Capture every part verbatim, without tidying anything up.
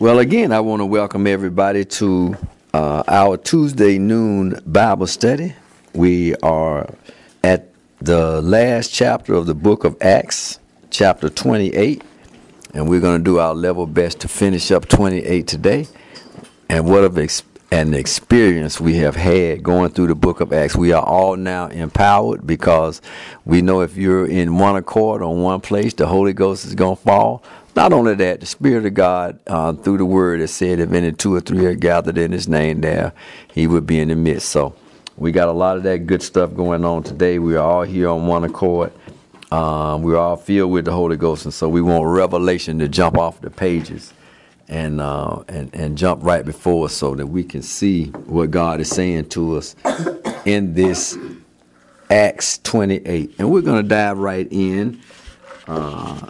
Well, again, I want to welcome everybody to uh, our Tuesday noon Bible study. We are at the last chapter of the book of Acts, chapter twenty-eight, and we're going to do our level best to finish up twenty-eight today. And what of ex- an experience we have had going through the book of Acts. We are all now empowered because we know if you're in one accord on one place, the Holy Ghost is going to fall. Not only that, the Spirit of God, uh, through the Word, has said, if any two or three are gathered in His name there, He would be in the midst. So we got a lot of that good stuff going on today. We are all here on one accord. Um, we're all filled with the Holy Ghost, and so we want revelation to jump off the pages and uh, and and jump right before us so that we can see what God is saying to us in this Acts twenty-eight. And we're going to dive right in uh,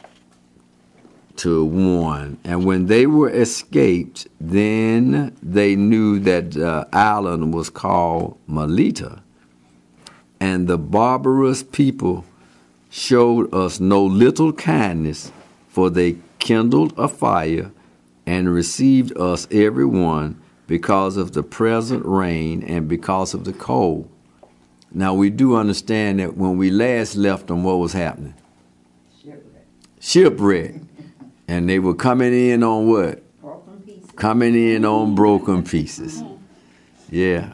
to one. And when they were escaped, then they knew that the island was called Melita. And the barbarous people showed us no little kindness, for they kindled a fire and received us every one because of the present rain and because of the cold. Now we do understand that when we last left them, what was happening? Shipwreck. Shipwreck. And they were coming in on what? Broken pieces. Coming in on broken pieces. Yeah.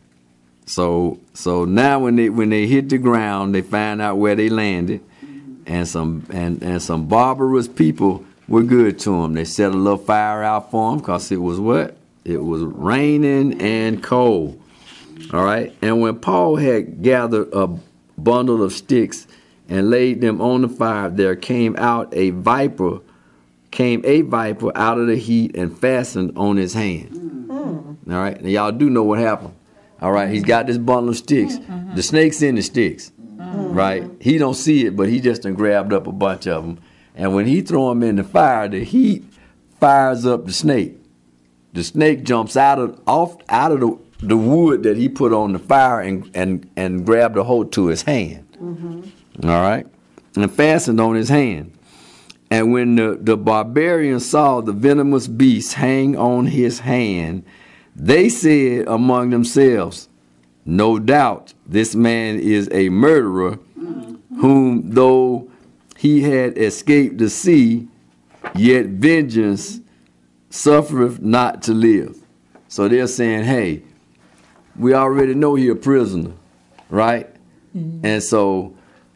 So so now when they when they hit the ground, they find out where they landed, and some and, and some barbarous people were good to them. They set a little fire out for them because it was what? It was raining and cold. All right. And when Paul had gathered a bundle of sticks and laid them on the fire, there came out a viper, came a viper out of the heat and fastened on his hand. Mm-hmm. All right. Now y'all do know what happened. All right. He's got this bundle of sticks. Mm-hmm. The snake's in the sticks. Mm-hmm. Right. He don't see it, but he just done grabbed up a bunch of them. And when he throw them in the fire, the heat fires up the snake. The snake jumps out of off out of the, the wood that he put on the fire and and, and grabbed a hold to his hand. Mm-hmm. All right. And fastened on his hand. And when the, the barbarians saw the venomous beast hang on his hand, they said among themselves, no doubt this man is a murderer, mm-hmm. whom though he had escaped the sea, yet vengeance suffereth not to live. So they're saying, hey, we already know he a prisoner, right? Mm-hmm. And so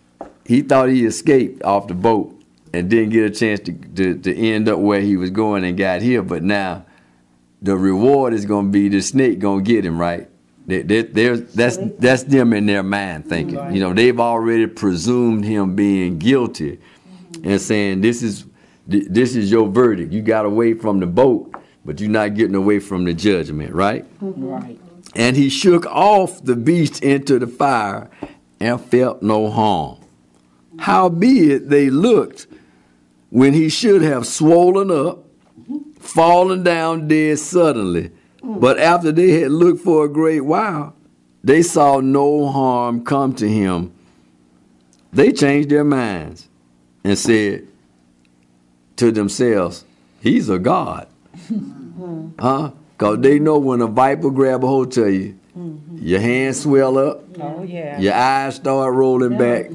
he thought he escaped off the boat and didn't get a chance to, to, to end up where he was going and got here. But now the reward is going to be the snake going to get him, right? They, they, that's that's them in their mind thinking. Right. You know, they've already presumed him being guilty, mm-hmm. and saying this is this is your verdict. You got away from the boat, but you're not getting away from the judgment, right? Mm-hmm. Right. And he shook off the beast into the fire and felt no harm. Mm-hmm. Howbeit they looked when he should have swollen up, mm-hmm. fallen down dead suddenly. But after they had looked for a great while, they saw no harm come to him. They changed their minds and said to themselves, he's a god. Mm-hmm. Huh? Because they know when a viper grab a hold of you, mm-hmm. your hands swell up, oh, yeah. your eyes start rolling yeah. back,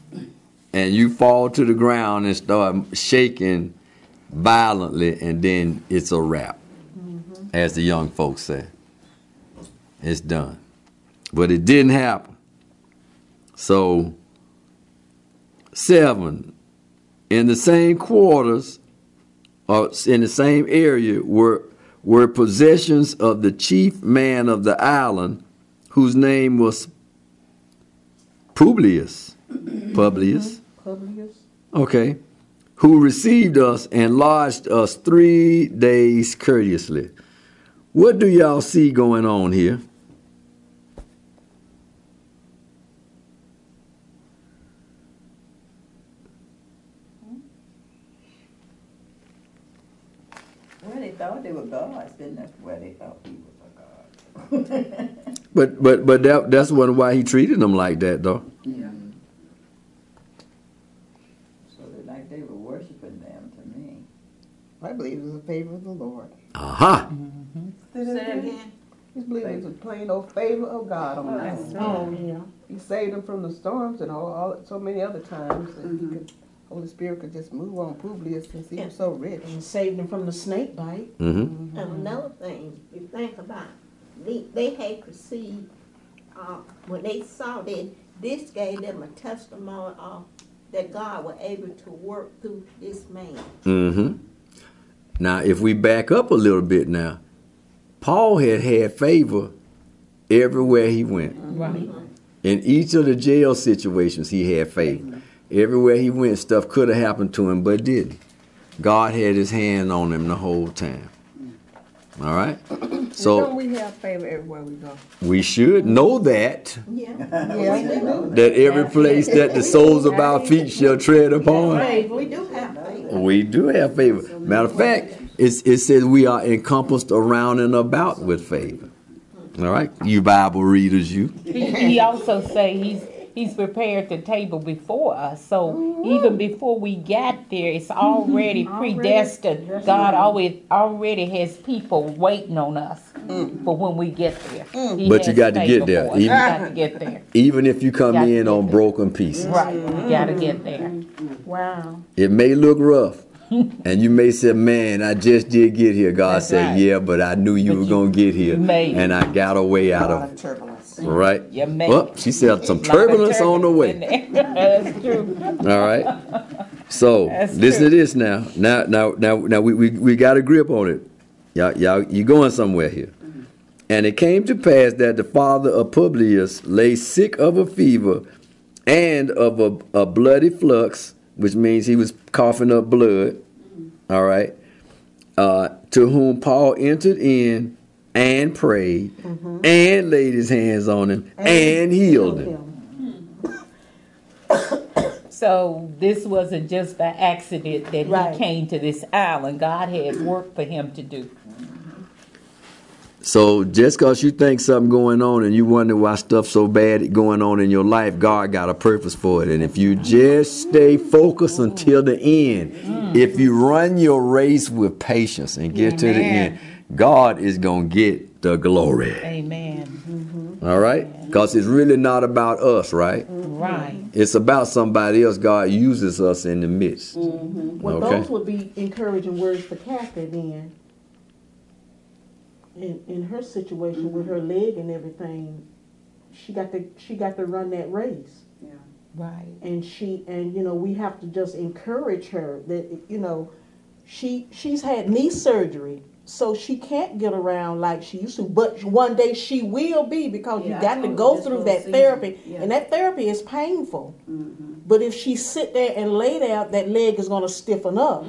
and you fall to the ground and start shaking violently, and then it's a wrap. As the young folks say, it's done. But it didn't happen. So, seven, in the same quarters, or in the same area, were, were possessions of the chief man of the island, whose name was Publius. Publius. Publius. Okay. Who received us and lodged us three days courteously. What do y'all see going on here? Well, they thought they were gods, then that's where they thought he was a god. but but but that that's one why he treated them like that, though. Yeah. So they like they were worshiping them to me. I believe it was a favor of the Lord. Aha. Say that again. Just believe it was a plain old favor of God on that. Oh, yeah. He saved him from the storms and all, all so many other times that he could, Holy Spirit could just move on Publius since he was so rich. And saved him from the snake bite. Mm-hmm. And another thing, you think about, they, they had to see, uh, when they saw that this gave them a testimony of that God was able to work through this man. Mm-hmm. Now, if we back up a little bit now, Paul had had favor everywhere he went. Right. In each of the jail situations, he had favor. Everywhere he went, stuff could have happened to him, but didn't. God had his hand on him the whole time. All right? Don't So we have favor everywhere we go? we should know that, Yeah. Yes, we do. that every place that the soles of our feet shall tread upon, We do have faith. we do have favor. Matter of fact, it's, it says we are encompassed around and about with favor. All right? You Bible readers, you. He, he also say he's he's prepared the table before us. So even before we got there, it's already predestined. God always already has people waiting on us for when we get there. He But you has got to favor get there. for us. You Even- got to get there. Even if you come Got to in get on there. broken pieces. Right. You got to get there. Wow. It may look rough. And you may say, man, I just did get here. God That's said, right. yeah, but I knew you But were you going to get here. made And I got a way out A lot of of turbulence. it. Right? You made Well, it. she said some Lot of turbulence on the way. in there. That's true. All right. So That's listen true. to this now. Now, now, now, now we, we, we got a grip on it. Y'all, y'all, you going somewhere here. And it came to pass that the father of Publius lay sick of a fever and of a, a bloody flux, which means he was coughing up blood. All right. Uh, to whom Paul entered in and prayed and laid his hands on him and, healed him. So this wasn't just an accident that Right. he came to this island. God had work for him to do. So just because you think something going on and you wonder why stuff's so bad going on in your life, God got a purpose for it. And if you just stay focused until the end, if you run your race with patience and get to the Amen. end, God is going to get the glory. Amen. All right? Because it's really not about us, right? Right. It's about somebody else. God uses us in the midst. Well, Okay. those would be encouraging words for Kathy then. In in her situation with her leg and everything, she got to she got to run that race. Right. And she and you know we have to just encourage her that you know she she's had knee surgery, so she can't get around like she used to, but one day she will be, because Yeah, you I got to told go her through this that whole season. therapy. Yeah. And that therapy is painful. But if she sit there and lay there, that leg is going to stiffen up.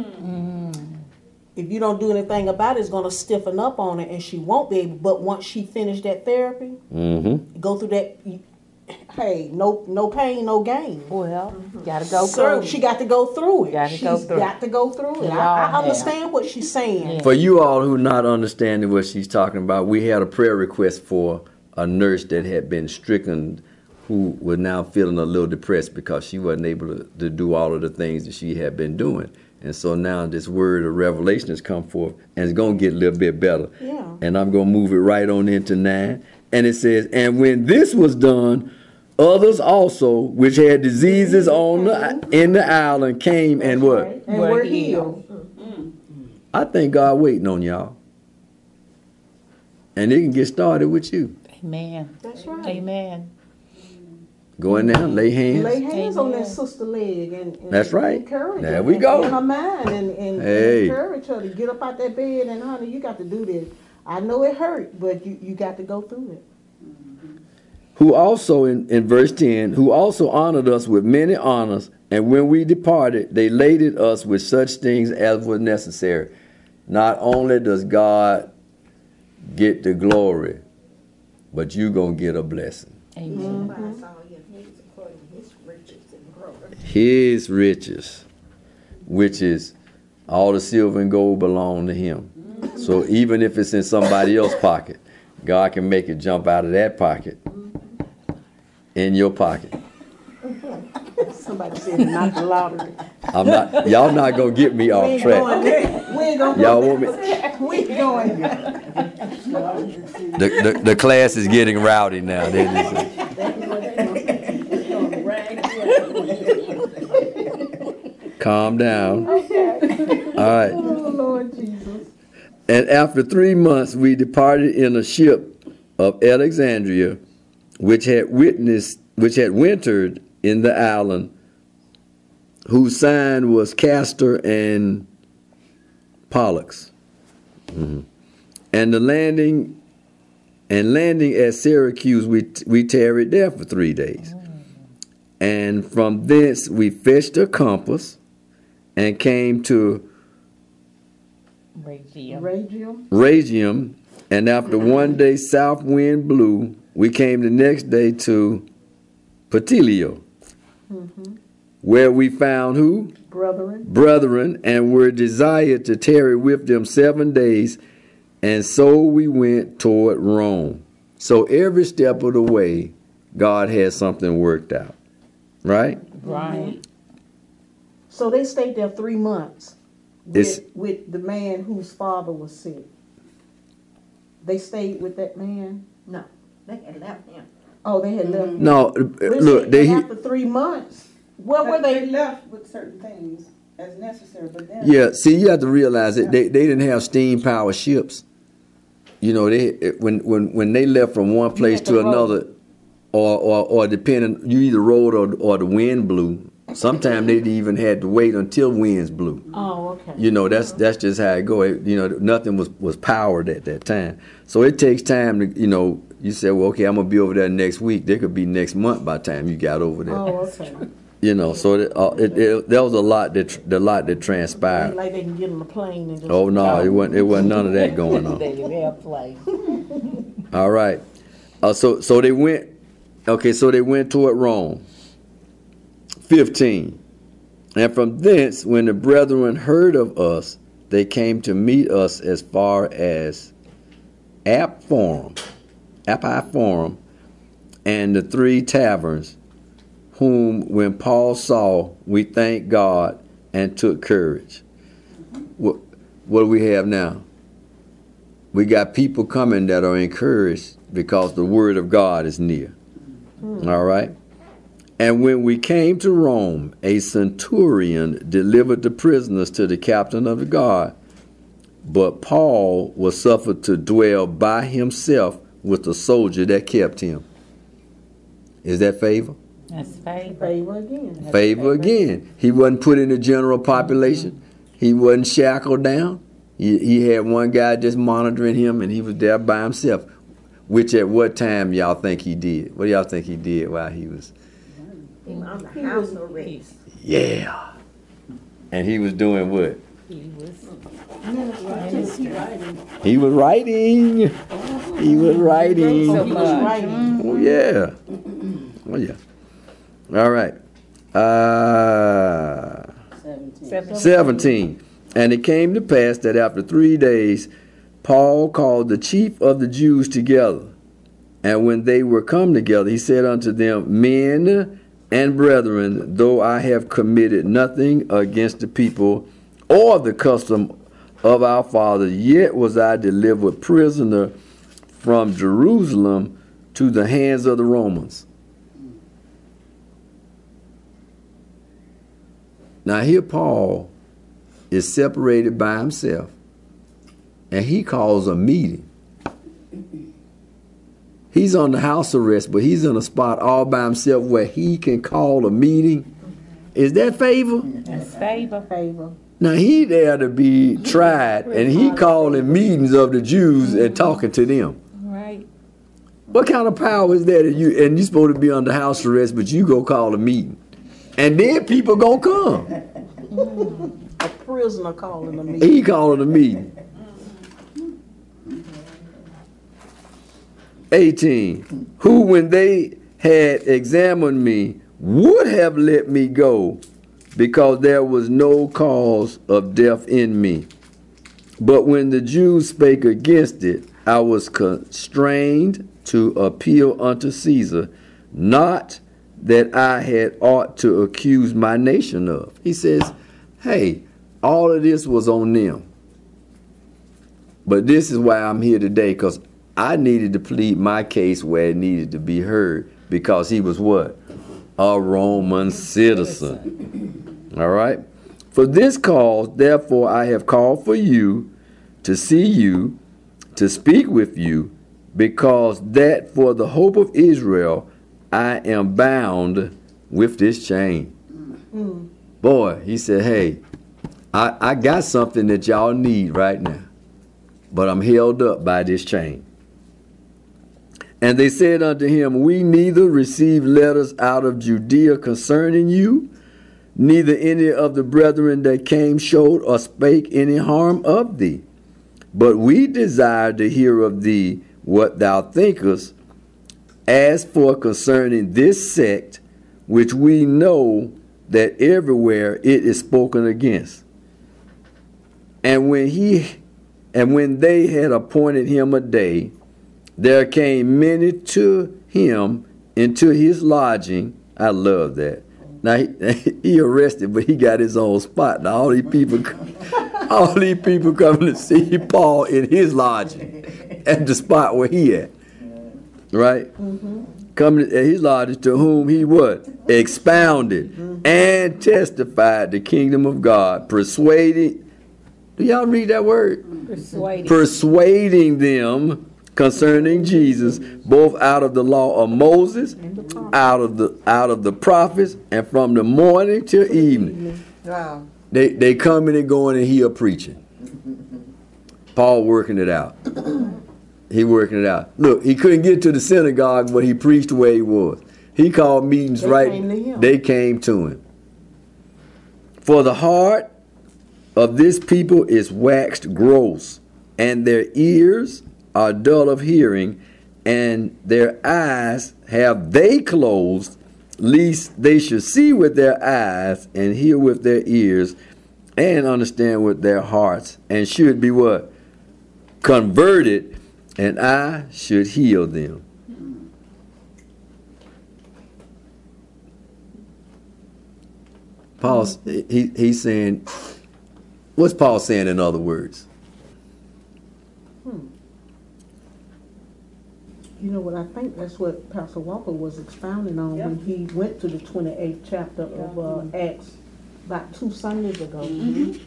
If you don't do anything about it, it's going to stiffen up on her, and she won't be able. But once she finished that therapy, Mm-hmm. go through that, hey, no no pain, no gain. Well, gotta go So through. she got to go through it. Gotta She's go through it. got to go through it. We I, all I have. understand what she's saying. Yeah. For you all who not understanding what she's talking about, we had a prayer request for a nurse that had been stricken, who was now feeling a little depressed because she wasn't able to, to do all of the things that she had been doing. And so now this word of revelation has come forth, and it's going to get a little bit better. Yeah. And I'm going to move it right on into nine. And it says, and when this was done, others also, which had diseases on the, in the island, came and what? Right? And Were we're healed. healed. I think God waiting on y'all. And it can get started with you. Amen. That's right. Amen. Go in there, lay hands. Lay hands on Amen. that sister leg and, and That's right. encourage There her. we and go. In her mind and, and, Hey. and encourage her to get up out that bed and honey, you got to do this. I know it hurt, but you, you got to go through it. Who also, in, in verse ten, who also honored us with many honors, and when we departed, they laded us with such things as were necessary. Not only does God get the glory, but you going to get a blessing. Amen. Supplies all your needs according to his riches and glory. His riches, which is all the silver and gold belong to him. So even if it's in somebody else's pocket, God can make it jump out of that pocket in your pocket. Somebody said not the lottery. I'm not. Y'all not gonna get me We off ain't track. going there. We ain't gonna Y'all go want me? there. We ain't going there. The, the, the class is getting rowdy now. They just- Calm down. All right. Oh, Lord Jesus. And after three months, we departed in a ship of Alexandria, which had witnessed, which had wintered in the island, whose sign was Castor and Pollux. Mhm. And the landing, and landing at Syracuse, we we tarried there for three days. And from thence we fetched a compass, and came to Regium. Radium. Rhegium, and after one day south wind blew, we came the next day to Petilio, where we found who? Brethren. Brethren, and were desired to tarry with them seven days, and so we went toward Rome. So every step of the way, God had something worked out, right? Right. So they stayed there three months It's- with, with the man whose father was sick. They stayed with that man. No, they had left him. Oh, they had left. No, uh, Listen, look, they and after three months, where were But they they? left with certain things as necessary, but then. yeah. See, you have to realize that they, they didn't have steam powered ships. You know, they when when when they left from one place had to to row. another, or or or depending, you either rode or or the wind blew. Sometimes they even had to wait until winds blew. Oh, okay. You know, that's that's just how it go. It, you know, nothing was, was powered at that time. So it takes time to, you know, you say, well, okay, I'm going to be over there next week. There could be next month by the time you got over there. Oh, okay. You know, so it, uh, it, it, there was a lot that tr- the lot that Ain't transpired. like they can get on a plane and just. Oh, no, it wasn't, it wasn't none of that going on. They didn't have place. All right. Uh, so so they went, okay, so they went toward Rome. fifteen. And from thence, when the brethren heard of us, they came to meet us as far as App Forum, Appi Forum, and the three taverns, whom when Paul saw, we thanked God and took courage. What, what do we have now? We got people coming that are encouraged because the word of God is near. All right? And when we came to Rome, a centurion delivered the prisoners to the captain of the guard. But Paul was suffered to dwell by himself with the soldier that kept him. Is that favor? That's favor. Favor again. Favor again. He wasn't put in the general population. He wasn't shackled down. He, he had one guy just monitoring him, and he was there by himself. Which at what time y'all think he did? What do y'all think he did while he was? He was on the house arrest. Yeah. And he was doing what? He was He was writing. He was writing. so He was much. writing. Oh, yeah. Oh, yeah. All right. Uh, Seventeen. seventeen. And it came to pass that after three days, Paul called the chief of the Jews together. And when they were come together, he said unto them, Men and brethren, though I have committed nothing against the people or the custom of our fathers, yet was I delivered prisoner from Jerusalem to the hands of the Romans. Now here Paul is separated by himself, and he calls a meeting. He's on the house arrest, but he's in a spot all by himself where he can call a meeting. Is that favor? That's favor. Favor. Now he there to be tried, and he calling meetings of the Jews and talking to them. Right. What kind of power is that? You and you supposed to be under house arrest, but you go call a meeting, and then people gonna come. A prisoner calling a meeting. He calling a meeting. eighteen. Who, when they had examined me, would have let me go, because there was no cause of death in me. But when the Jews spake against it, I was constrained to appeal unto Caesar, not that I had ought to accuse my nation of. He says, hey, all of this was on them. But this is why I'm here today, because I needed to plead my case where it needed to be heard, because he was what? A Roman citizen. All right? For this cause, therefore, I have called for you, to see you, to speak with you, because that for the hope of Israel I am bound with this chain. Mm. Boy, he said, hey, I, I got something that y'all need right now, but I'm held up by this chain. And they said unto him, we neither receive letters out of Judea concerning you, neither any of the brethren that came showed or spake any harm of thee. But we desire to hear of thee what thou thinkest, as for concerning this sect, which we know that everywhere it is spoken against. And when he and when they had appointed him a day, there came many to him into his lodging. I love that. Now he, he arrested, but he got his own spot. Now all these people, all these people coming to see Paul in his lodging, at the spot where he at, right? Mm-hmm. Coming at his lodging, to whom he what? Expounded mm-hmm. and testified the kingdom of God, persuading. Do y'all read that word? Persuading. Persuading them concerning Jesus, both out of the law of Moses, out of the out of the prophets, and from the morning till evening. Wow. They they coming and going and he a preaching. Paul working it out. He working it out. Look, he couldn't get to the synagogue, but he preached where he was. He called meetings They right. came to him. They came to him. For the heart of this people is waxed gross, and their ears are dull of hearing, and their eyes have they closed, lest they should see with their eyes, and hear with their ears, and understand with their hearts, and should be what? Converted, and I should heal them. Paul, he, he's saying, what's Paul saying in other words? Hmm. You know what, I think that's what Pastor Walker was expounding on Yep. when he went to the twenty-eighth chapter of uh, Acts about two Sundays ago. Mm-hmm.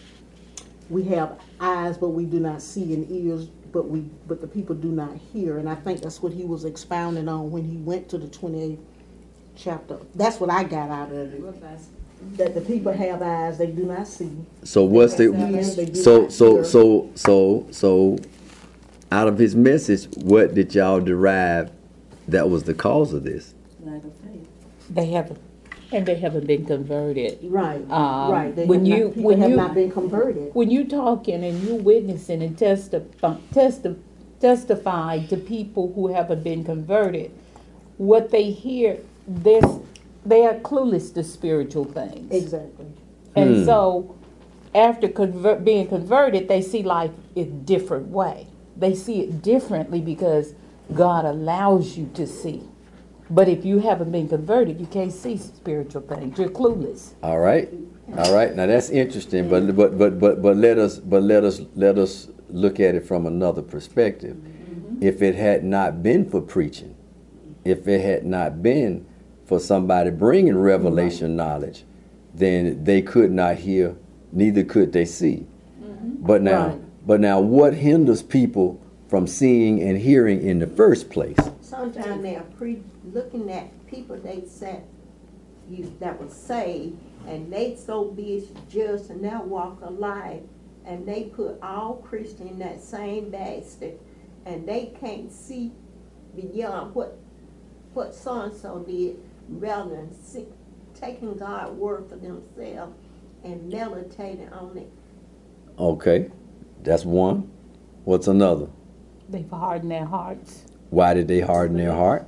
We have eyes, but we do not see, and ears, but we but the people do not hear. And I think that's what he was expounding on when he went to the twenty-eighth chapter. That's what I got out of it. That the people have eyes, they do not see. So what's the Ears, they do so not so hear. so so so out of his message, what did y'all derive that was the cause of this? Lack of faith. They haven't, and they haven't been converted. Right, Um, right. They when have you- not, people when have you- not been converted. When you talking and you witnessing and testify, testi- testify to people who haven't been converted, what they hear, they're, they are clueless to spiritual things. Exactly. And Hmm. so after convert, being converted, they see life a different way. They see it differently because God allows you to see. But if you haven't been converted, you can't see spiritual things. You're clueless. All right, all right. Now that's interesting, but but but but but let us but let us let us look at it from another perspective. Mm-hmm. If it had not been for preaching, if it had not been for somebody bringing revelation right. knowledge, then they could not hear, neither could they see. Mm-hmm. But now, right. but now, what hinders people from seeing and hearing in the first place? Sometimes they are pre looking at people they said you that was saved, and they so busy just in their walk of life, and they put all Christian in that same basket, and they can't see beyond what what so and so did, rather than see, taking God's word for themselves and meditating on it. Okay, that's one. What's another? They've hardened their hearts. Why did they harden their heart?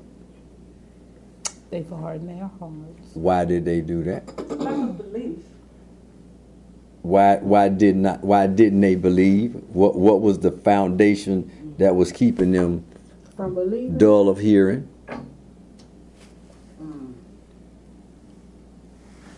They've hardened their hearts. Why did they do that? Lack of belief. Why why did not why didn't they believe? What what was the foundation that was keeping them From believing. dull of hearing?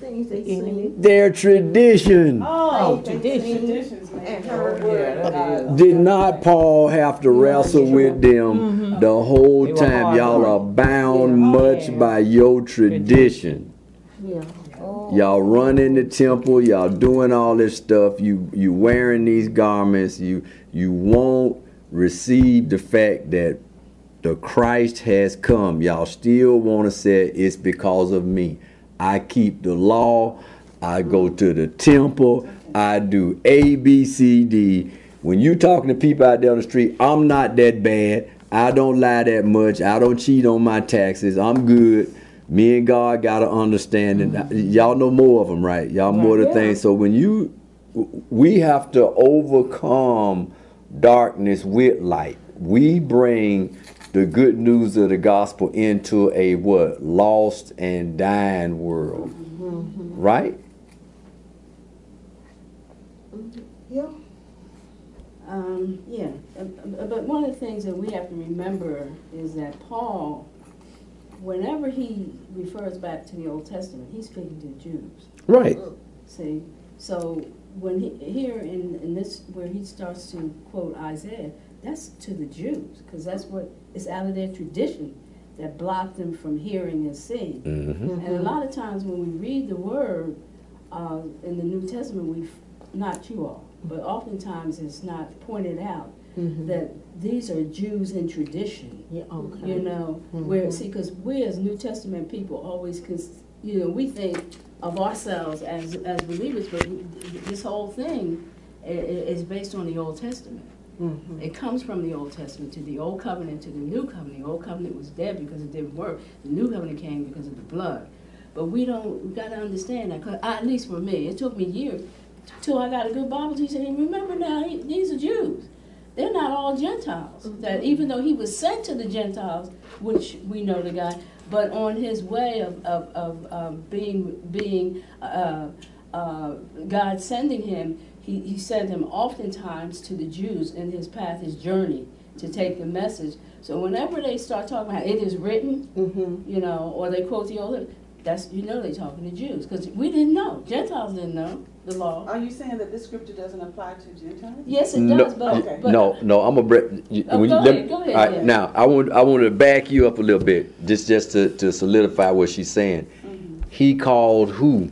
things they seen. Their tradition. Oh, They tradition. seen and heard Yeah, word of that God. is. Did not Paul have to wrestle with them the whole They were time? hard Y'all are work. bound Yeah. much Yeah. by your tradition. Yeah. Y'all run in the temple, y'all doing all this stuff, you you wearing these garments, you you won't receive the fact that the Christ has come. Y'all still want to say it's because of me. I keep the law, I go to the temple, I do A, B, C, D. When you talking to people out there on the street, I'm not that bad. I don't lie that much. I don't cheat on my taxes. I'm good. Me and God got to understand, and y'all know more of them, right? Y'all more the things. So when you, we have to overcome darkness with light. We bring the good news of the gospel into a what? Lost and dying world, right? Yeah. Um, yeah, uh, uh, but one of the things that we have to remember is that Paul, whenever he refers back to the Old Testament, he's speaking to the Jews. Right. See, so when he here in, in this where he starts to quote Isaiah, that's to the Jews because that's what is out of their tradition that blocked them from hearing and seeing. Mm-hmm. And a lot of times when we read the word uh, in the New Testament, we not you all, but oftentimes it's not pointed out that these are Jews in tradition. Yeah, okay. You know, where see, because we as New Testament people always, cause you know, we think of ourselves as as believers, but this whole thing i- i- is based on the Old Testament. It comes from the Old Testament to the Old Covenant to the New Covenant. The Old Covenant was dead because it didn't work. The New Covenant came because of the blood. But we don't, we got to understand that, 'cause I, at least for me, it took me years till I got a good Bible teacher. And remember now, he, these are Jews. They're not all Gentiles. That even though he was sent to the Gentiles, which we know the guy, but on his way of, of, of um, being, being uh, uh, God sending him, He, he sent him oftentimes to the Jews in his path, his journey, to take the message. So whenever they start talking about it is written, Mm-hmm. you know, or they quote the Old, that's, you know, they're talking to Jews. Because we didn't know. Gentiles didn't know the law. Are you saying that this scripture doesn't apply to Gentiles? Yes, it No, does, but, Okay. but no, no. I'm a bre- you, Oh, when you, go let- ahead, go ahead, all right, yeah. now, I want I want to back you up a little bit, just just to, to solidify what she's saying. Mm-hmm. He called who?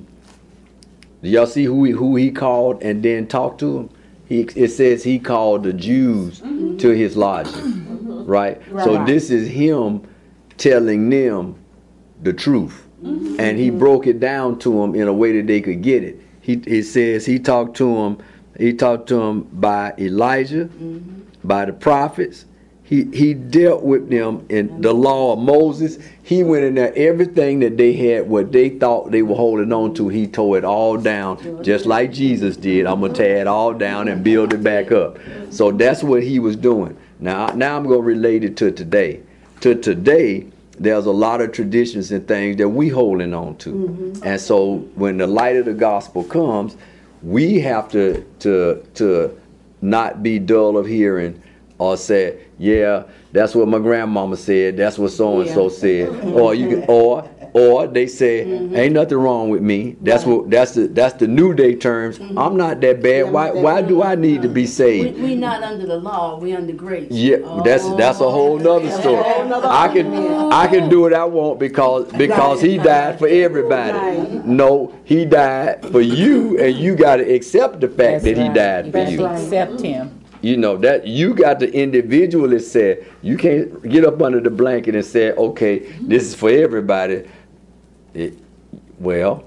Do y'all see who he, who he called and then talked to him? He it says he called the Jews Mm-hmm. to his lodging, right? So Right. this is him telling them the truth, Mm-hmm. and he broke it down to them in a way that they could get it. He it says he talked to him. He talked to him by Elijah, Mm-hmm. by the prophets. He he dealt with them in the law of Moses. He went in there, everything that they had, what they thought they were holding on to, he tore it all down, just like Jesus did. I'm gonna tear it all down and build it back up. So that's what he was doing. Now, now I'm gonna relate it to today. To today, there's a lot of traditions and things that we holding on to, and so when the light of the gospel comes, we have to to to not be dull of hearing or say, yeah, that's what my grandmama said, that's what so and so said, or you can, or or they say, ain't nothing wrong with me. That's what that's the that's the new day terms. I'm not that bad. Why why do I need to be we, saved? we not under the law, we under grace. Yeah, that's that's a whole nother story. I can I can do what I want because because he died for everybody. No, he died for you, and you got to accept the fact That's that he right. died You for got you. to accept him. You know that you got to individually say, you can't get up under the blanket and say, okay, this is for everybody. It, well,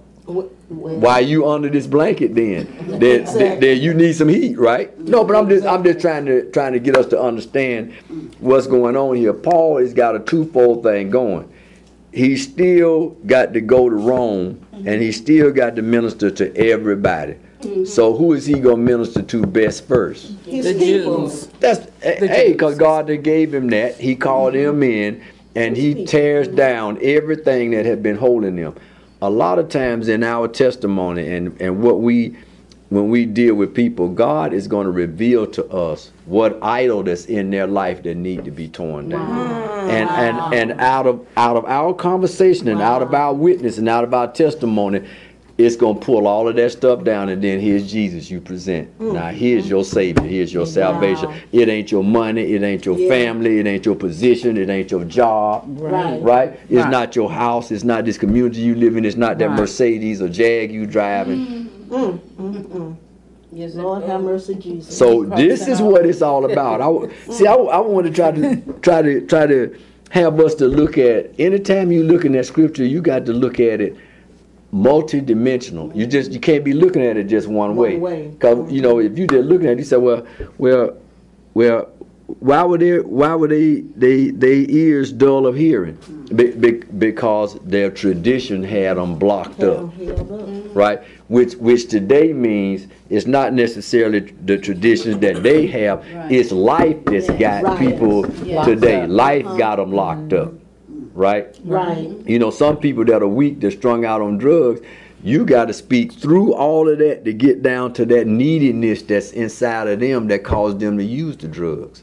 why you under this blanket then? Then, then, then you need some heat, right? No, but I'm just I'm just trying to trying to get us to understand what's going on here. Paul has got a twofold thing going. He's still got to go to Rome, and he still got to minister to everybody. So who is he gonna minister to best first? His The people. Jews. That's hey, because God that gave him that, he called him in, and he tears down everything that had been holding them. A lot of times in our testimony and, and what we when we deal with people, God is going to reveal to us what idol that's in their life that need to be torn down. And and and out of out of our conversation and out of our witness and out of our testimony, it's going to pull all of that stuff down, and then here's Jesus you present. Now, here's your Savior. Here's your salvation. It ain't your money. It ain't your Yeah. family. It ain't your position. It ain't your job. Right. Right? It's Right. not your house. It's not this community you live in. It's not that Right. Mercedes or Jag you driving. Mm, mm, mm. Yes, it Lord have goes. mercy, Jesus. So this is what it's all about. I w- see. I, I want to try to try to try to have us to look at. Anytime you looking at scripture, you got to look at it multi-dimensional. You just you can't be looking at it just one, One way. way. Because you know if you just looking at it, you say, well, well, well, why would they? Why would they? They they ears dull of hearing? Be, be, because their tradition had them blocked Have up. them healed up. Right, which which today means it's not necessarily the traditions that they have. Right. It's life that's got Right. people Yes. today. Locked up. Life Uh-huh. got them locked up. Right. Right. You know, some people that are weak, they're strung out on drugs. You got to speak through all of that to get down to that neediness that's inside of them that caused them to use the drugs.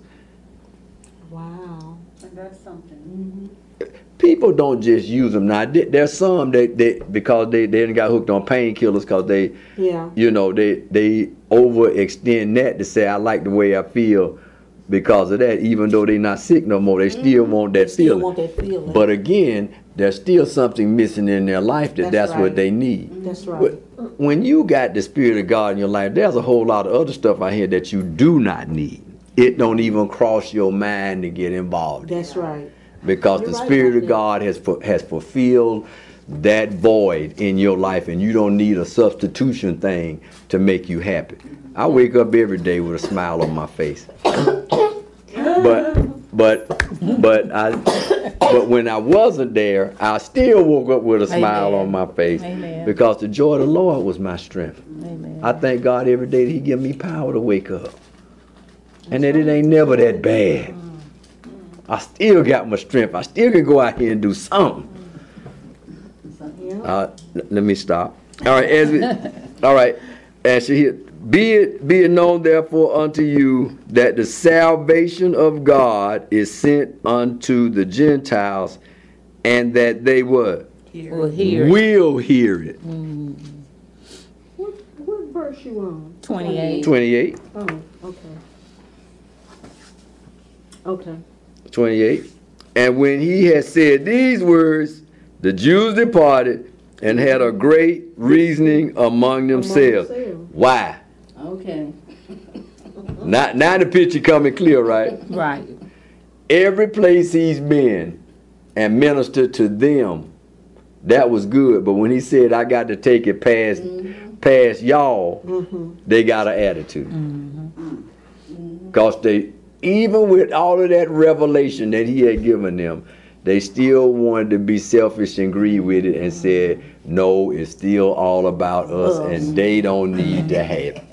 Wow. That's something. People don't just use them now. There- There's some that they because they they done got hooked on painkillers because they Yeah. you know they they overextend that to say I like the way I feel because of that. Even though they're not sick no more, they still want that Still feeling. want that feeling. But again, there's still something missing in their life that That's that's, right. what they need. That's right. But when you got the Spirit of God in your life, there's a whole lot of other stuff out here that you do not need. It don't even cross your mind to get involved in. That's right. Because You're the right Spirit about of that. God has fu- has fulfilled that void in your life, and you don't need a substitution thing to make you happy. I wake up every day with a smile on my face. But but but I but when I wasn't there, I still woke up with a smile Amen. on my face Amen. because the joy of the Lord was my strength. Amen. I thank God every day that He give me power to wake up, and that it ain't never that bad. I still got my strength. I still can go out here and do something. Yeah. Uh, l- let me stop. All right, as we, all right, as you hear, be it be it known therefore unto you that the salvation of God is sent unto the Gentiles, and that they what We'll hear it. will hear it. What, what verse you on? twenty-eight. Twenty-eight. Oh, okay. Okay. twenty-eight. And when he had said these words, the Jews departed and had a great reasoning among themselves. themselves. Why? Okay. Now, now the picture coming clear, right? Right. Every place he's been and ministered to them, that was good. But when he said, I got to take it past, past y'all, they got an attitude. Because they, even with all of that revelation that he had given them, they still wanted to be selfish and greed with it and said, no, it's still all about us and they don't need to have it.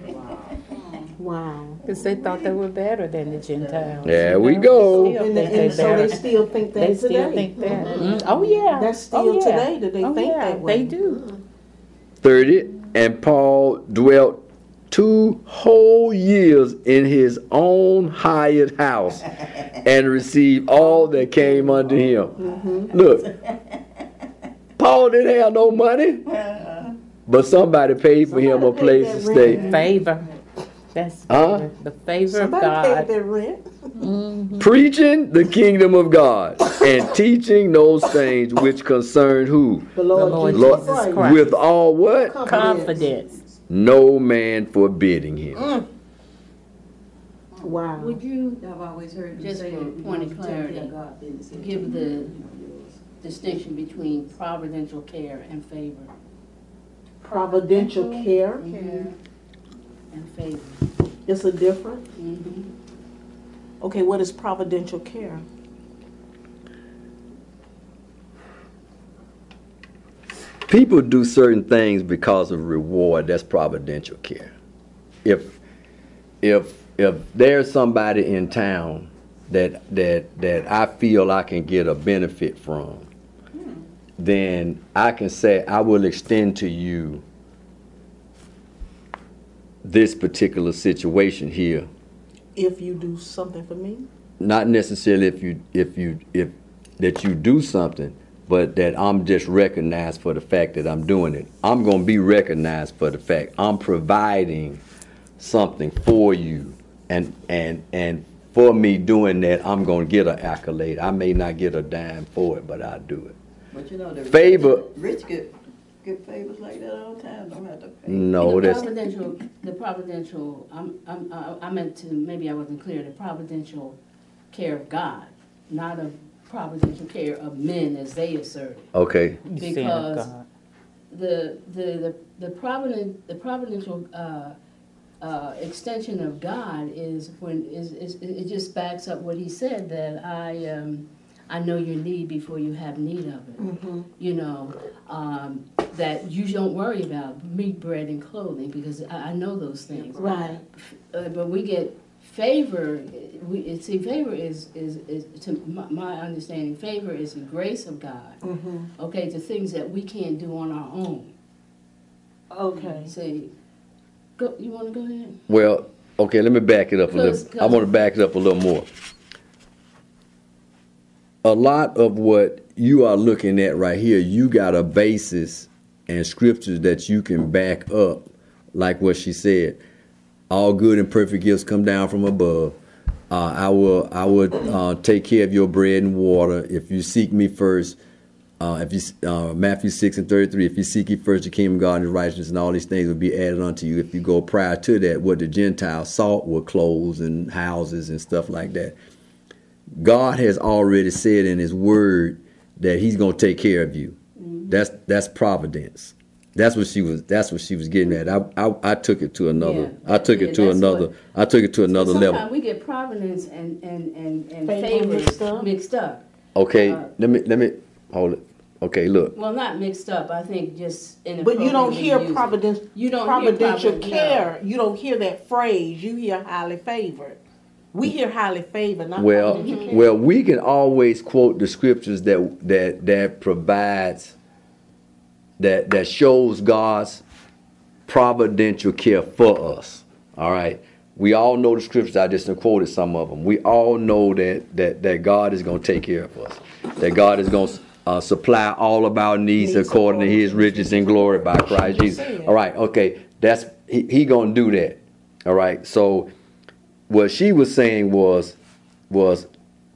Wow. Because they thought they were better than the Gentiles. There you we know? go. Still And, think and they so better. they still think that They today. still think that. Mm. Oh yeah. That's still oh, yeah. today that they oh, think yeah. that way. They do. thirty. And Paul dwelt two whole years in his own hired house and received all that came unto him. Look, Paul didn't have no money, but somebody paid for him a Somebody place paid to that stay. rent. Favor. That's Huh? favor. The favor Somebody of paid God. their rent. Preaching the kingdom of God and teaching those things which concern who? The Lord, The Lord Jesus, Lord, Christ. Christ. with all what? Confidence. No man forbidding him. Wow. Would you I've always heard them Just say for that you point of don't take clarity, care of God business. give the distinction between providential care and favor? Providential care. Mhm. And favor. It's a difference. Mhm. Okay, what is providential care? People do certain things because of reward. That's providential care. If if if there's somebody in town that that that I feel I can get a benefit from, then I can say I will extend to you this particular situation here. If you do something for me? Not necessarily if you if you if that you do something, but that I'm just recognized for the fact that I'm doing it. I'm going to be recognized for the fact I'm providing something for you, and and and for me doing that, I'm going to get an accolade. I may not get a dime for it, but I do it. But you know, the Favor. rich get, get favors like that all the time, don't have to pay. No, the that's providential, the providential, I'm, I'm, I I meant to, maybe I wasn't clear, the providential care of God, not a providential care of men as they assert it. okay. You saying Because God. the, the, the, the provident, the providential, uh, uh, extension of God is when, is, is, it just backs up what he said, that I, um, I know your need before you have need of it. Mm-hmm. You know, um, that you don't worry about meat, bread, and clothing, because I, I know those things. Right. Uh, but we get favor. We see favor is is, is to my, my understanding. Favor is the grace of God. Mm-hmm. Okay, to things that we can't do on our own. Okay. See, go. You want to go ahead? Well, okay, let me back it up a Cause- little. I want to back it up a little more. A lot of what you are looking at right here, you got a basis and scriptures that you can back up, like what she said. All good and perfect gifts come down from above. Uh, I will, I would uh, take care of your bread and water if you seek me first. Uh, if you uh, Matthew six and thirty three, if you seek ye first the kingdom of God and his righteousness, and all these things will be added unto you. If you go prior to that, what the Gentiles sought were clothes and houses and stuff like that. God has already said in his word that he's going to take care of you. Mm-hmm. That's that's providence. That's what she was that's what she was getting at. I I, I took it to another Yeah. I took Yeah, it to that's another what- I took it to another Sometimes level. we get providence and and and, and Favor favor mixed up. mixed up. Okay, Uh, let me let me hold it. Okay, look. Well, not mixed up. I think just in. But you don't hear providence, You don't hear providential providence, care. You don't hear that phrase. You hear highly favored. We hear highly favored, not Well, providential care. well, we can always quote the scriptures that that that provides that that shows God's providential care for us. All right, we all know the scriptures. I just quoted some of them. We all know that that that God is going to take care of us. That God is going to uh, supply all of our needs Needs according to according His to riches and glory by Christ Jesus. said. All right, okay, that's he, he going to do that. All right, so what she was saying was was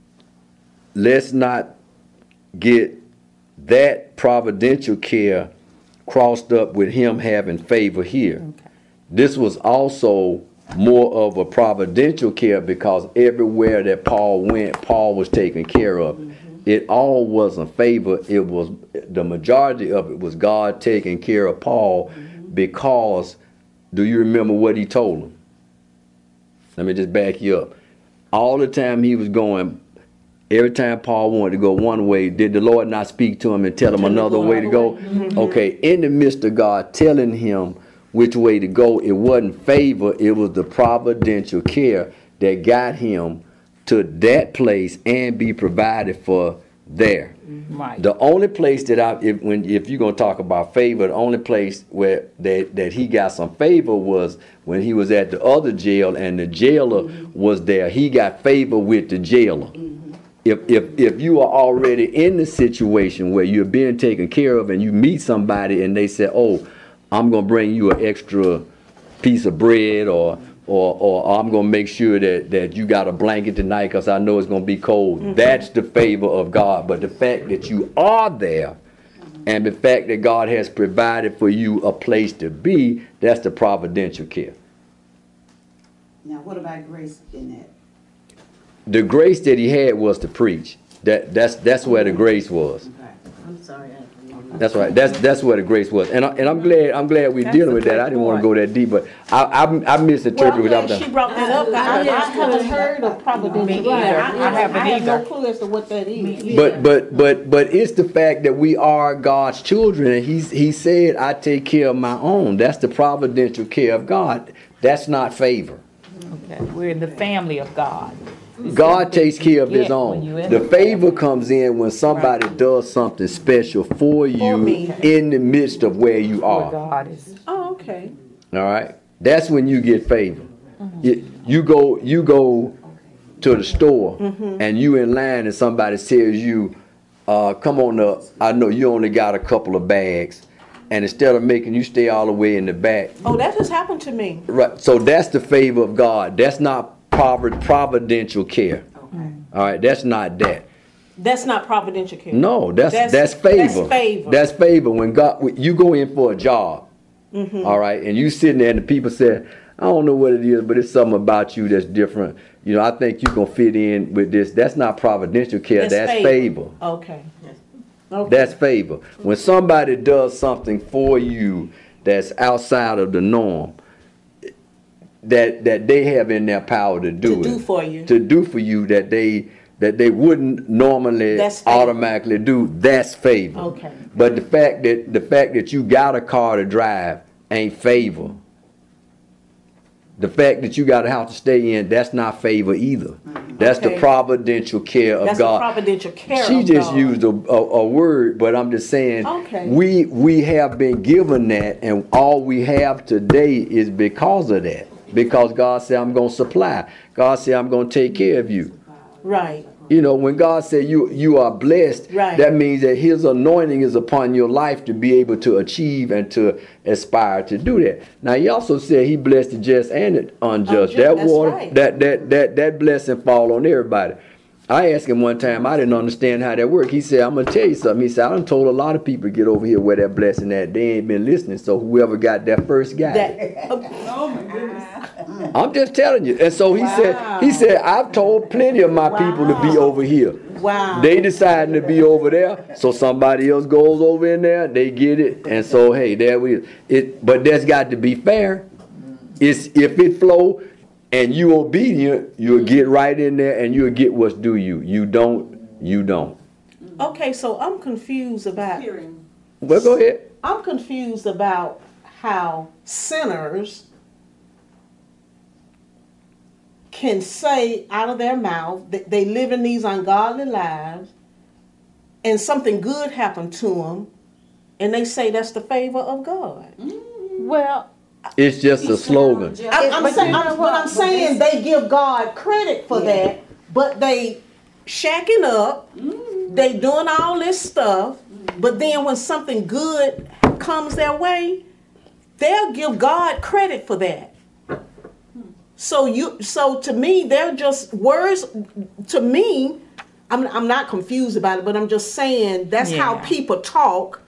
let's not get that providential care crossed up with him having favor here. Okay. This was also more of a providential care because everywhere that Paul went, Paul was taken care of. Mm-hmm. It all wasn't favor. It was the majority of it was God taking care of Paul mm-hmm. because do you remember what he told him? Let me just back you up. All the time he was going, every time Paul wanted to go one way, did the Lord not speak to him and tell him another way to go? Mm-hmm. Okay, in the midst of God telling him which way to go, it wasn't favor, it was the providential care that got him to that place and be provided for there. Right. The only place that I, if when if you're gonna talk about favor, the only place where that that he got some favor was when he was at the other jail and the jailer mm-hmm. was there. He got favor with the jailer. Mm-hmm. If if if you are already in the situation where you're being taken care of and you meet somebody and they say, "Oh, I'm gonna bring you an extra piece of bread," or Or, or I'm going to make sure that, that you got a blanket tonight because I know it's going to be cold. Mm-hmm. That's the favor of God. But the fact that you are there mm-hmm. and the fact that God has provided for you a place to be, that's the providential care. Now, what about grace in that? The grace that he had was to preach. That That's that's where the grace was. Okay. I'm sorry. I That's right. That's that's where the grace was, and I, and I'm glad I'm glad we're That's dealing a with that. good I didn't want to point. go that deep, but I I, I misinterpreted Well, what I I'm was glad she brought that up. I, I haven't heard of providential Me care. either. I, I haven't I have no either. clue as to what that is. But but but but it's the fact that we are God's children, and He's He said, "I take care of my own." That's the providential care of God. That's not favor. Okay. We're in the family of God. God takes care of His get when you own. in The the favor comes in when somebody does something special for you me. in the midst of where you Where are. God is. Oh, okay. All right, that's when you get favor. You, you go you go to the store and you in line and somebody tells you, uh, come on up. I know you only got a couple of bags. And instead of making you stay all the way in the back. Oh, that just happened to me. Right. So that's the favor of God. That's not provid- providential care. Okay. All right. That's not that. That's not providential care. No, that's that's, That's- favor. that's favor. That's favor. When God, you go in for a job, Mm-hmm. all right, and you sitting there and the people say, I don't know what it is, but it's something about you that's different. You know, I think you gonna fit in with this. That's not providential care. That's, favor. Okay. Okay. That's favor. When somebody does something for you that's outside of the norm, that that they have in their power to do To it. do for you. To do for you that they that they wouldn't normally That's favor. automatically do. That's favor. Okay. But the fact that the fact that you got a car to drive ain't favor. The fact that you got a house to stay in, that's not favor either. That's Okay. the providential care of That's God. the providential care She of just God. used a, a, a word, but I'm just saying Okay. we we have been given that, and all we have today is because of that. Because God said, I'm going to supply. God said, I'm going to take care of you. Right. You know, when God said you you are blessed, Right. that means that his anointing is upon your life to be able to achieve and to aspire to do that. Now he also said he blessed the just and the unjust. Unjust, that that's water, right. that, that that that blessing fall on everybody. I asked him one time, I didn't understand how that worked. He said, I'm gonna tell you something. He said, I done told a lot of people to get over here where that blessing at. They ain't been listening. So whoever got that first got it. That, Oh my goodness. I'm just telling you. And so he said, he said, I've told plenty of my people to be over here. wow. They deciding to be over there, so somebody else goes over in there, they get it, and so hey, there we it. But that's got to be fair. It's if it flow and you obedient, you'll get right in there and you'll get what's due you. You don't, you don't. Okay, so I'm confused about Well, go ahead. I'm confused about how sinners can say out of their mouth that they live in these ungodly lives and something good happened to them and they say that's the favor of God. Well, It's just a slogan. I'm, I'm, But say- you know I'm- what? but I'm saying they give God credit for that, but they shacking up, they doing all this stuff, but then when something good comes their way, they'll give God credit for that. So you, so to me, they're just words. To me, I'm I'm not confused about it, but I'm just saying that's how Yeah. people talk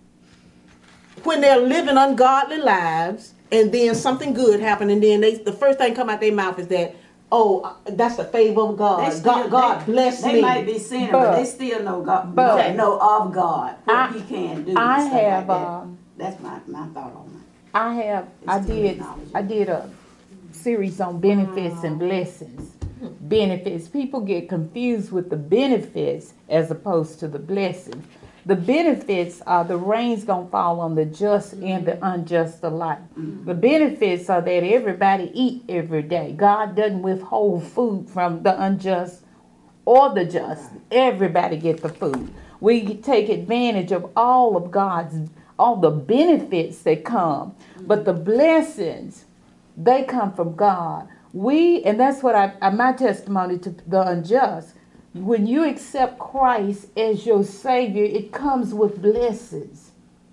when they're living ungodly lives, and then something good happened, and then they the first thing come out their mouth is that, oh, uh, that's the favor of They God. still- God, God they- bless They me. might be sinning, But- but, they still know God. but- But, know of God, what I- He can do. I and stuff have, Like that. um, That's my my thought on it. I have, I did, I did a series on benefits and blessings. Benefits, people get confused with the benefits as opposed to the blessings. The benefits are the rain's gonna fall on the just and the unjust alike. The benefits are that everybody eat every day. God doesn't withhold food from the unjust or the just. Everybody get the food. We take advantage of all of God's, all the benefits that come. But the blessings, they come from God. We, and that's what I, I my testimony to the unjust. When you accept Christ as your Savior, it comes with blessings.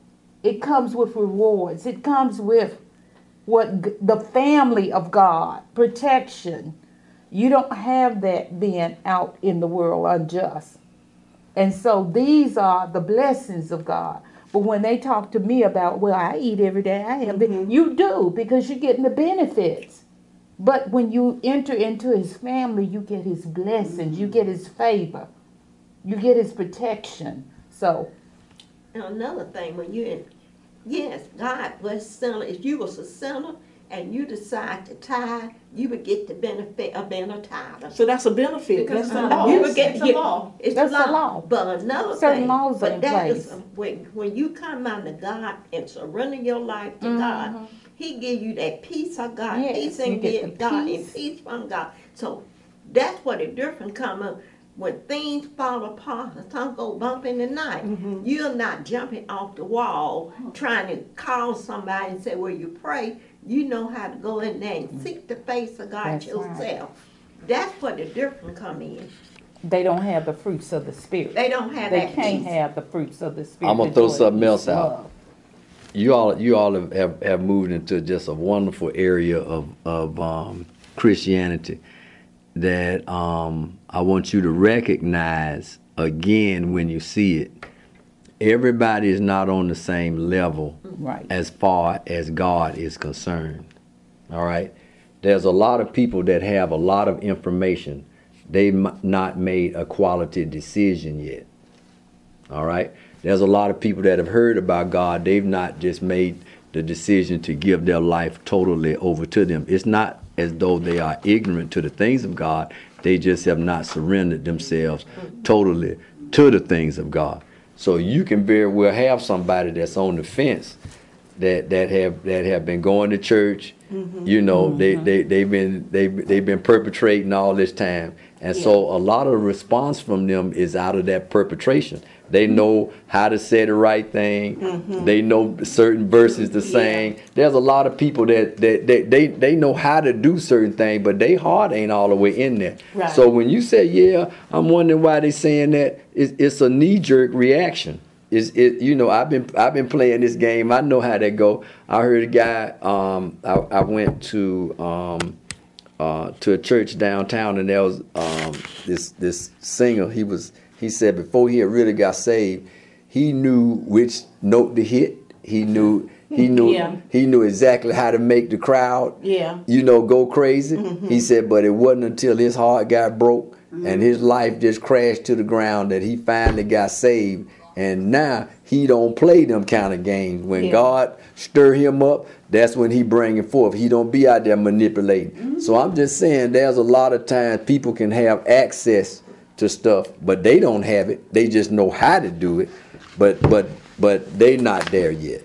It comes with rewards. It comes with what g- the family of God, protection. You don't have that being out in the world unjust. And so these are the blessings of God. But when they talk to me about, well, I eat every day, I have, mm you do because you're getting the benefits. But when you enter into his family, you get his blessings, you get his favor, you get his protection. So, And another thing, when you're in, yes, God was sinner. If you was a sinner and you decide to tithe, you would get the benefit of being a tither. So that's a benefit. Because That's it's a not- law. You would get, It's a get- law. It's That's a a law. law. But another Certain thing, laws are but in that is, place. when when you come under God and surrender your life to God, He give you that peace of God, Yes, peace you and get the give God peace. and peace from God. So that's what the difference come up. When things fall apart, and some go bump in the night, you're not jumping off the wall trying to call somebody and say, well, you pray. You know how to go in there and seek the face of God That's yourself. right. That's where the difference come in. they don't have the fruits of the Spirit. They don't have They that can't peace. have the fruits of the Spirit. I'm gonna the throw joy, something peace, else out. love. You all, you all have, have, have moved into just a wonderful area of of um, Christianity that um, I want you to recognize again when you see it. Everybody is not on the same level Right. as far as God is concerned. All right? There's a lot of people that have a lot of information. They've m- not made a quality decision yet. All right? There's a lot of people that have heard about God. They've not just made the decision to give their life totally over to them. It's not as though they are ignorant to the things of God. They just have not surrendered themselves totally to the things of God. So you can very well have somebody that's on the fence that that have that have been going to church. Mm-hmm. You know, mm-hmm. they they they've been they they've been perpetrating all this time, and yeah. so a lot of the response from them is out of that perpetration. They know how to say the right thing. Mm-hmm. They know certain verses to sing. Yeah. There's a lot of people that, that, that they, they know how to do certain things, but their heart ain't all the way in there. Right. So when you say, yeah, I'm wondering why they saying that, it's, it's a knee-jerk reaction. It's, it, you know, I've been I've been playing this game. I know how that go. I heard a guy, um, I, I went to um, uh, to a church downtown, and there was um, this this singer. He was He said before he had really got saved, he knew which note to hit. He knew he knew yeah. he knew exactly how to make the crowd, yeah. you know, go crazy. Mm-hmm. He said, but it wasn't until his heart got broke mm-hmm. and his life just crashed to the ground that he finally got saved. And now he don't play them kind of games. When yeah. God stir him up, that's when he bring it forth. He don't be out there manipulating. Mm-hmm. So I'm just saying, there's a lot of times people can have access to stuff, but they don't have it. They just know how to do it, but but but they not there yet.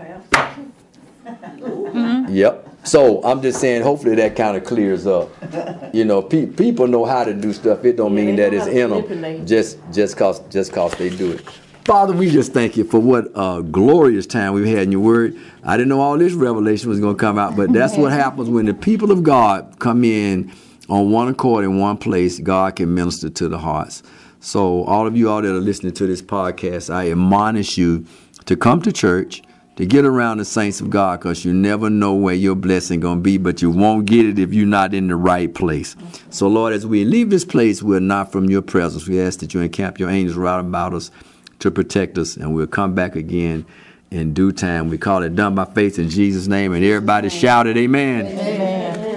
Mm-hmm. Yep. So I'm just saying, hopefully that kind of clears up. You know, pe- people know how to do stuff. It don't yeah, mean that it's in them just just cause just cause they do it. Father, we just thank you for what a glorious time we've had in your word. I didn't know all this revelation was going to come out, but that's what happens when the people of God come in on one accord in one place. God can minister to the hearts. So all of you all that are listening to this podcast, I admonish you to come to church, to get around the saints of God, because you never know where your blessing going to be, but you won't get it if you're not in the right place. So Lord, as we leave this place, we're not from your presence. We ask that you encamp your angels round about us to protect us, and we'll come back again in due time. We call it done by faith in Jesus' name, and everybody shouted amen. Amen.